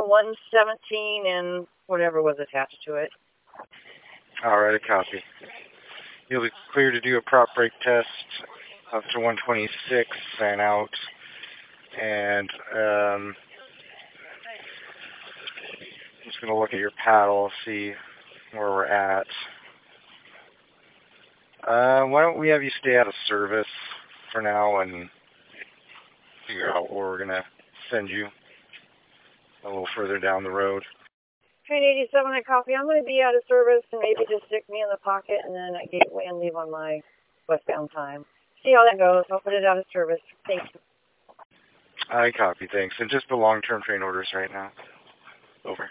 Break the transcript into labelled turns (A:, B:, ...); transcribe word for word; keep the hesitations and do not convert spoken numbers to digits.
A: one seventeen and whatever was attached to it.
B: All right, a copy. You'll be clear to do a prop brake test up to one twenty-six and out. And um, I'm just going to look at your paddle, see where we're at. Uh, why don't we have you stay out of service for now and figure out where we're going to send you a little further down the road.
A: Train eighty-seven, I copy. I'm going to be out of service and maybe just stick me in the pocket and then at Gateway and leave on my westbound time. See how that goes. I'll put it out of service. Thank you.
B: I copy, thanks. And just the long-term train orders right now. Over.